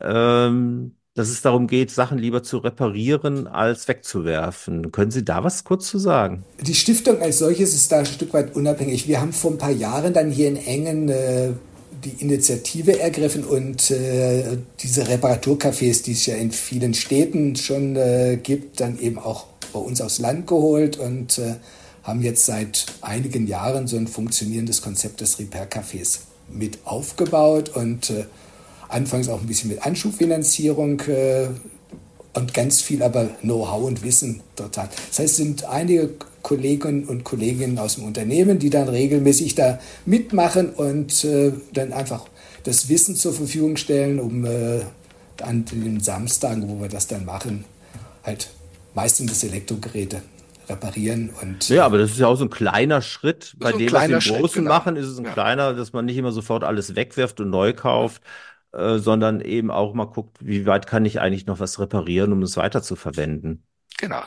ähm, dass es darum geht, Sachen lieber zu reparieren, als wegzuwerfen. Können Sie da was kurz zu sagen? Die Stiftung als solches ist da ein Stück weit unabhängig. Wir haben vor ein paar Jahren dann hier in Engen äh, die Initiative ergriffen und äh, diese Reparaturcafés, die es ja in vielen Städten schon äh, gibt, dann eben auch bei uns aufs Land geholt und äh, haben jetzt seit einigen Jahren so ein funktionierendes Konzept des Repair-Cafés mit aufgebaut und äh, anfangs auch ein bisschen mit Anschubfinanzierung äh, und ganz viel aber Know-how und Wissen dort hat. Das heißt, es sind einige Kolleginnen und Kolleginnen aus dem Unternehmen, die dann regelmäßig da mitmachen und äh, dann einfach das Wissen zur Verfügung stellen, um äh, an den Samstagen, wo wir das dann machen, halt meistens Elektrogeräte reparieren. Und ja, aber das ist ja auch so ein kleiner Schritt. Bei dem, was wir im Großen genau. machen, ist es ein ja. kleiner, dass man nicht immer sofort alles wegwirft und neu kauft, äh, sondern eben auch mal guckt, wie weit kann ich eigentlich noch was reparieren, um es weiter zu verwenden. Genau.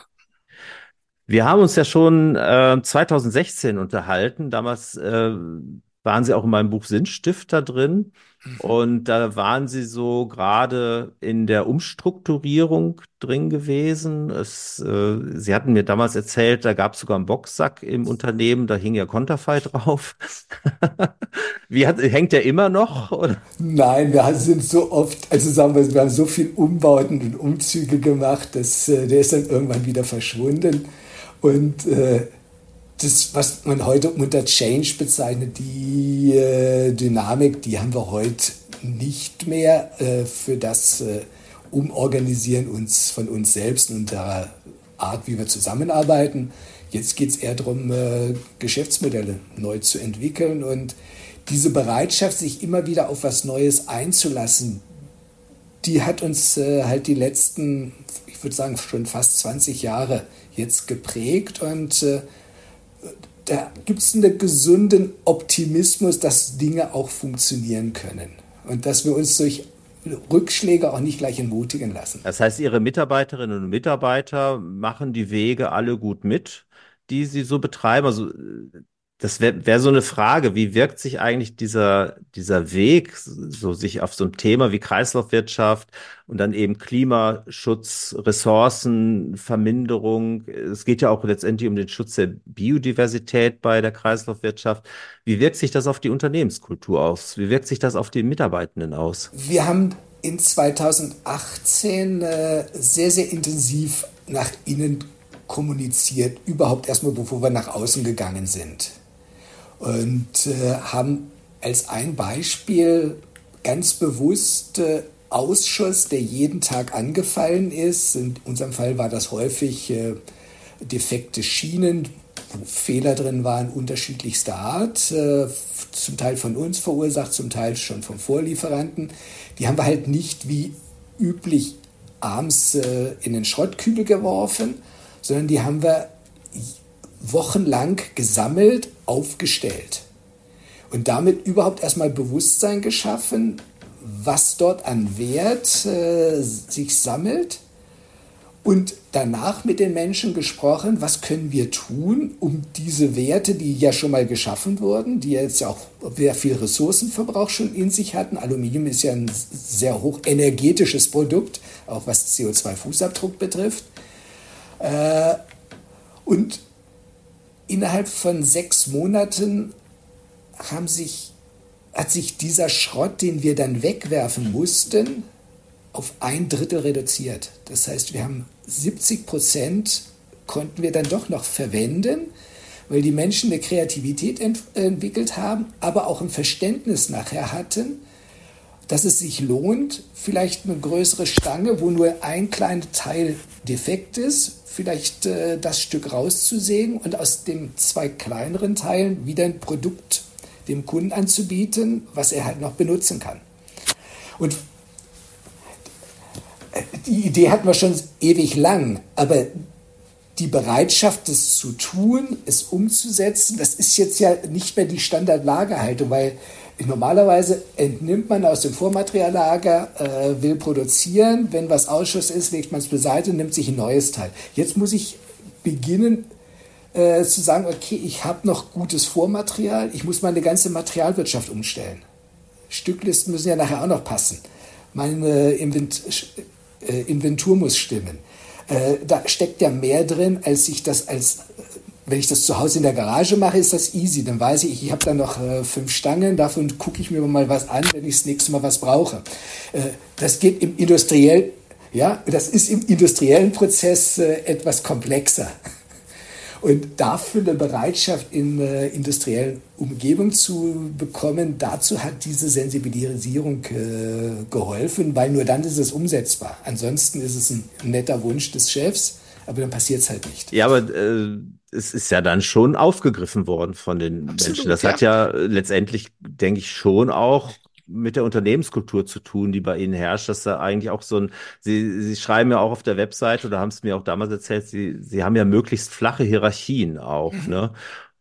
Wir haben uns ja schon äh, zwanzig sechzehn unterhalten. Damals äh, waren Sie auch in meinem Buch Sinnstifter drin. Mhm. Und da waren Sie so gerade in der Umstrukturierung drin gewesen. Es, äh, Sie hatten mir damals erzählt, da gab es sogar einen Boxsack im Unternehmen, da hing ja Konterfei drauf. Wie hat, hängt der immer noch? Oder? Nein, wir sind so oft, also sagen wir, wir haben so viel Umbauten und Umzüge gemacht, dass äh, der ist dann irgendwann wieder verschwunden. Und äh, das, was man heute unter Change bezeichnet, die äh, Dynamik, die haben wir heute nicht mehr äh, für das äh, Umorganisieren uns von uns selbst und der Art, wie wir zusammenarbeiten. Jetzt geht es eher darum, äh, Geschäftsmodelle neu zu entwickeln und diese Bereitschaft, sich immer wieder auf was Neues einzulassen, die hat uns äh, halt die letzten, ich würde sagen, schon fast zwanzig Jahre jetzt geprägt. Und äh, da gibt es einen gesunden Optimismus, dass Dinge auch funktionieren können. Und dass wir uns durch Rückschläge auch nicht gleich entmutigen lassen. Das heißt, Ihre Mitarbeiterinnen und Mitarbeiter machen die Wege alle gut mit, die Sie so betreiben. Also das wäre wär so eine Frage, wie wirkt sich eigentlich dieser, dieser Weg, so sich auf so ein Thema wie Kreislaufwirtschaft und dann eben Klimaschutz, Ressourcenverminderung. Es geht ja auch letztendlich um den Schutz der Biodiversität bei der Kreislaufwirtschaft. Wie wirkt sich das auf die Unternehmenskultur aus? Wie wirkt sich das auf die Mitarbeitenden aus? Wir haben in zweitausendachtzehn äh, sehr, sehr intensiv nach innen kommuniziert, überhaupt erstmal, bevor wir nach außen gegangen sind. Und äh, haben als ein Beispiel ganz bewusst äh, Ausschuss, der jeden Tag angefallen ist. In unserem Fall war das häufig äh, defekte Schienen, wo Fehler drin waren, unterschiedlichster Art, äh, zum Teil von uns verursacht, zum Teil schon vom Vorlieferanten. Die haben wir halt nicht wie üblich abends äh, in den Schrottkübel geworfen, sondern die haben wir wochenlang gesammelt, aufgestellt und damit überhaupt erstmal Bewusstsein geschaffen, was dort an Wert äh, sich sammelt und danach mit den Menschen gesprochen, was können wir tun, um diese Werte, die ja schon mal geschaffen wurden, die jetzt ja auch sehr viel Ressourcenverbrauch schon in sich hatten. Aluminium ist ja ein sehr hoch energetisches Produkt, auch was C O zwei Fußabdruck betrifft. Äh, und innerhalb von sechs Monaten haben sich, hat sich dieser Schrott, den wir dann wegwerfen mussten, auf ein Drittel reduziert. Das heißt, wir haben siebzig Prozent konnten wir dann doch noch verwenden, weil die Menschen eine Kreativität ent- entwickelt haben, aber auch ein Verständnis nachher hatten, dass es sich lohnt, vielleicht eine größere Stange, wo nur ein kleiner Teil defekt ist, vielleicht äh, das Stück rauszusägen und aus den zwei kleineren Teilen wieder ein Produkt dem Kunden anzubieten, was er halt noch benutzen kann. Und die Idee hatten wir schon ewig lang, aber die Bereitschaft, das zu tun, es umzusetzen, das ist jetzt ja nicht mehr die Standardlagerhaltung, weil normalerweise entnimmt man aus dem Vormateriallager, äh, will produzieren, wenn was Ausschuss ist, legt man es beiseite und nimmt sich ein neues Teil. Jetzt muss ich beginnen äh, zu sagen, okay, ich habe noch gutes Vormaterial, ich muss meine ganze Materialwirtschaft umstellen. Stücklisten müssen ja nachher auch noch passen. Meine Invent- äh, Inventur muss stimmen. Äh, da steckt ja mehr drin, als ich das als wenn ich das zu Hause in der Garage mache, ist das easy. Dann weiß ich, ich habe da noch äh, fünf Stangen, davon gucke ich mir mal was an, wenn ich das nächste Mal was brauche. Äh, das geht im industriell, ja, das ist im industriellen Prozess äh, etwas komplexer. Und dafür eine Bereitschaft in äh, industriellen Umgebung zu bekommen, dazu hat diese Sensibilisierung äh, geholfen, weil nur dann ist es umsetzbar. Ansonsten ist es ein netter Wunsch des Chefs, aber dann passiert es halt nicht. Ja, aber äh, es ist ja dann schon aufgegriffen worden von den Absolut, Menschen. Das ja. hat ja letztendlich, denke ich, schon auch mit der Unternehmenskultur zu tun, die bei Ihnen herrscht, dass da eigentlich auch so ein, Sie, Sie schreiben ja auch auf der Webseite oder haben es mir auch damals erzählt, Sie, Sie haben ja möglichst flache Hierarchien auch, Mhm. ne?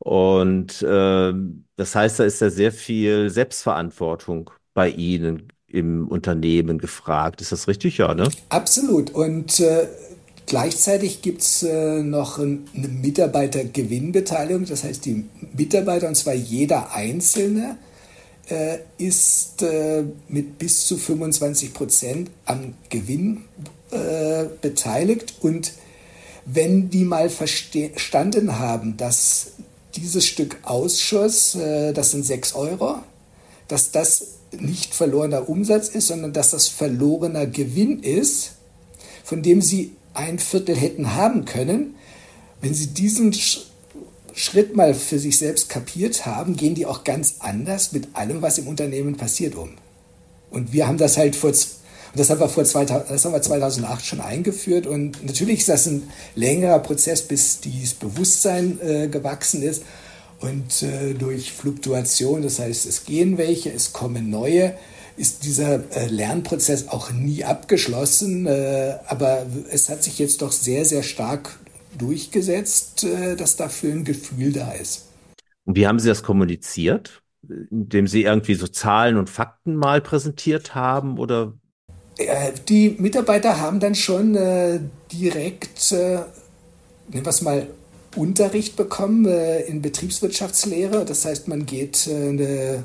Und äh, das heißt, da ist ja sehr viel Selbstverantwortung bei Ihnen im Unternehmen gefragt. Ist das richtig? Ja, ne? Absolut. Und äh, gleichzeitig gibt es äh, noch ein, eine Mitarbeitergewinnbeteiligung. Das heißt, die Mitarbeiter, und zwar jeder Einzelne, äh, ist äh, mit bis zu fünfundzwanzig Prozent am Gewinn äh, beteiligt. Und wenn die mal verste- verstanden haben, dass dieses Stück Ausschuss, äh, das sind sechs Euro, dass das nicht verlorener Umsatz ist, sondern dass das verlorener Gewinn ist, von dem sie ein Viertel hätten haben können. Wenn sie diesen Sch- Schritt mal für sich selbst kapiert haben, gehen die auch ganz anders mit allem, was im Unternehmen passiert, um. Und wir haben das halt vor, das haben wir vor zweitausend, das haben wir zweitausendacht schon eingeführt. Und natürlich ist das ein längerer Prozess, bis dieses Bewusstsein äh, gewachsen ist. Und äh, durch Fluktuation, das heißt, es gehen welche, es kommen neue, ist dieser äh, Lernprozess auch nie abgeschlossen. Äh, aber es hat sich jetzt doch sehr, sehr stark durchgesetzt, äh, dass dafür ein Gefühl da ist. Und wie haben Sie das kommuniziert? Indem Sie irgendwie so Zahlen und Fakten mal präsentiert haben oder? Äh, die Mitarbeiter haben dann schon äh, direkt, äh, nehmen wir es mal, Unterricht bekommen äh, in Betriebswirtschaftslehre. Das heißt, man geht äh, eine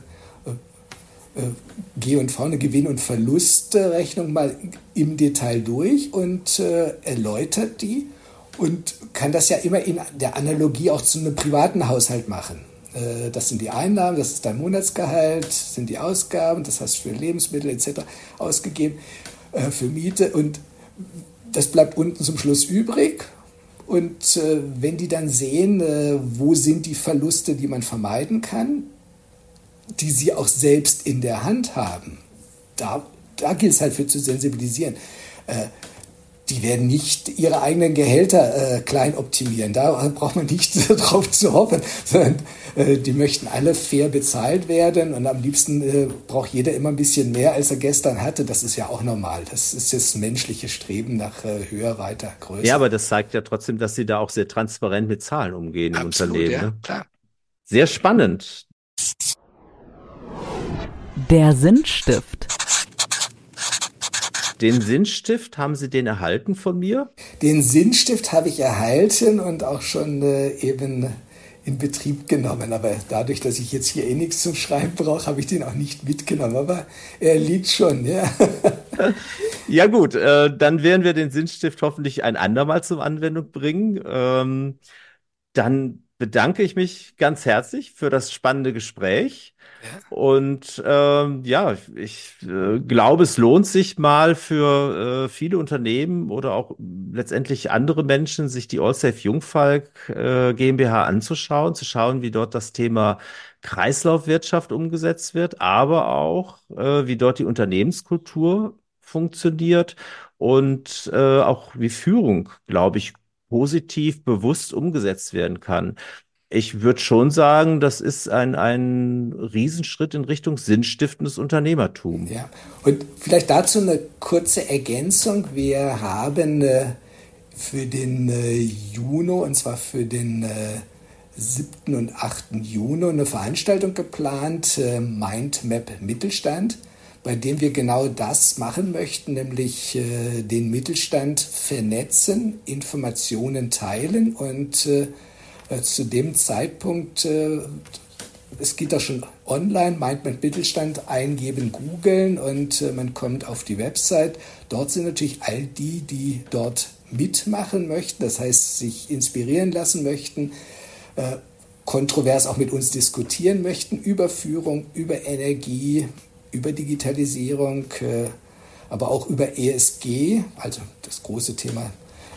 G und V, eine Gewinn- und Verlustrechnung mal im Detail durch und äh, erläutert die und kann das ja immer in der Analogie auch zu einem privaten Haushalt machen. Äh, das sind die Einnahmen, das ist dein Monatsgehalt, das sind die Ausgaben, das hast du für Lebensmittel et cetera ausgegeben, äh, für Miete und das bleibt unten zum Schluss übrig. Und äh, wenn die dann sehen, äh, wo sind die Verluste, die man vermeiden kann, die sie auch selbst in der Hand haben, da, da gilt es halt für zu sensibilisieren. Äh, die werden nicht ihre eigenen Gehälter äh, klein optimieren. Da braucht man nicht drauf zu hoffen, sondern äh, die möchten alle fair bezahlt werden und am liebsten äh, braucht jeder immer ein bisschen mehr, als er gestern hatte. Das ist ja auch normal. Das ist das menschliche Streben nach äh, höher, weiter, größer. Ja, aber das zeigt ja trotzdem, dass Sie da auch sehr transparent mit Zahlen umgehen im Absolut, Unternehmen. ja, Ne? klar. Sehr spannend. Der Sinnstift. Den Sinnstift, haben Sie den erhalten von mir? Den Sinnstift habe ich erhalten und auch schon äh, eben in Betrieb genommen. Aber dadurch, dass ich jetzt hier eh nichts zum Schreiben brauche, habe ich den auch nicht mitgenommen. Aber er liegt schon, ja. Ja gut, äh, dann werden wir den Sinnstift hoffentlich ein andermal zur Anwendung bringen. Ähm, dann bedanke ich mich ganz herzlich für das spannende Gespräch. Und ähm, ja, ich äh, glaube, es lohnt sich mal für äh, viele Unternehmen oder auch letztendlich andere Menschen, sich die Allsafe Jungfalk äh, GmbH anzuschauen, zu schauen, wie dort das Thema Kreislaufwirtschaft umgesetzt wird, aber auch, äh, wie dort die Unternehmenskultur funktioniert und äh, auch wie Führung, glaube ich, positiv, bewusst umgesetzt werden kann. Ich würde schon sagen, das ist ein, ein Riesenschritt in Richtung sinnstiftendes Unternehmertum. Ja, und vielleicht dazu eine kurze Ergänzung. Wir haben äh, für den äh, Juni, und zwar für den äh, siebten und achten Juni, eine Veranstaltung geplant, äh, Mindmap Mittelstand, bei dem wir genau das machen möchten, nämlich äh, den Mittelstand vernetzen, Informationen teilen und äh, zu dem Zeitpunkt, äh, es geht da schon online, meint man Mittelstand eingeben, googeln und äh, man kommt auf die Website. Dort sind natürlich all die, die dort mitmachen möchten, das heißt sich inspirieren lassen möchten, äh, kontrovers auch mit uns diskutieren möchten über Führung, über Energie, über Digitalisierung, äh, aber auch über E S G, also das große Thema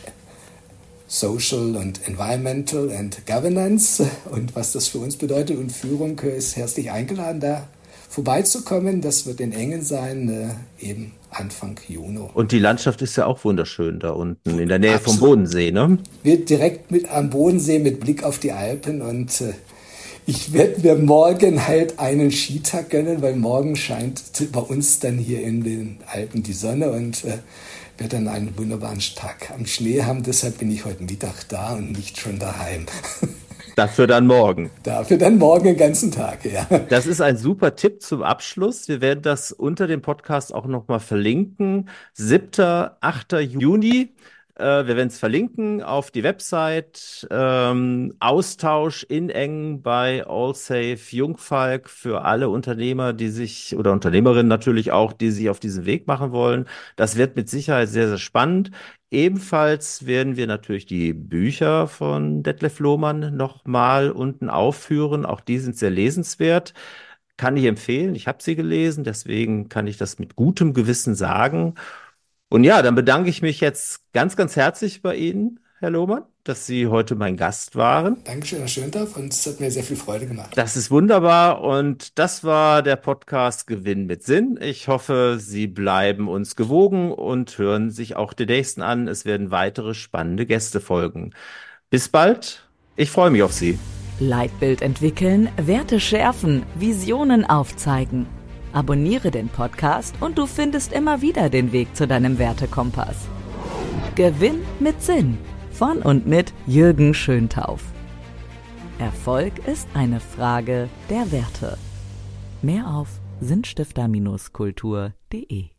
Social und Environmental and Governance und was das für uns bedeutet. Und Führung ist herzlich eingeladen, da vorbeizukommen. Das wird in Engen sein, äh, eben Anfang Juni. Und die Landschaft ist ja auch wunderschön da unten, in der Nähe Absolut. vom Bodensee, ne? Wir direkt mit am Bodensee mit Blick auf die Alpen und äh, ich werde mir morgen halt einen Skitag gönnen, weil morgen scheint bei uns dann hier in den Alpen die Sonne und äh, werde dann einen wunderbaren Tag am Schnee haben. Deshalb bin ich heute Mittag da und nicht schon daheim. Dafür dann morgen. Dafür dann morgen den ganzen Tag, ja. Das ist ein super Tipp zum Abschluss. Wir werden das unter dem Podcast auch nochmal verlinken. siebter, achter Juni. Äh, wir werden es verlinken auf die Website. Ähm, Austausch in Engen bei Allsafe Jungfalk für alle Unternehmer, die sich, oder Unternehmerinnen natürlich auch, die sich auf diesen Weg machen wollen. Das wird mit Sicherheit sehr, sehr spannend. Ebenfalls werden wir natürlich die Bücher von Detlef Lohmann nochmal unten aufführen. Auch die sind sehr lesenswert. Kann ich empfehlen. Ich habe sie gelesen, deswegen kann ich das mit gutem Gewissen sagen. Und ja, dann bedanke ich mich jetzt ganz, ganz herzlich bei Ihnen, Herr Lohmann, dass Sie heute mein Gast waren. Dankeschön, Herr Schöndorf, und es hat mir sehr viel Freude gemacht. Das ist wunderbar und das war der Podcast Gewinn mit Sinn. Ich hoffe, Sie bleiben uns gewogen und hören sich auch den nächsten an. Es werden weitere spannende Gäste folgen. Bis bald. Ich freue mich auf Sie. Leitbild entwickeln, Werte schärfen, Visionen aufzeigen. Abonniere den Podcast und du findest immer wieder den Weg zu deinem Wertekompass. Gewinn mit Sinn von und mit Jürgen Schöntauf. Erfolg ist eine Frage der Werte. Mehr auf sinnstifter Bindestrich kultur punkt de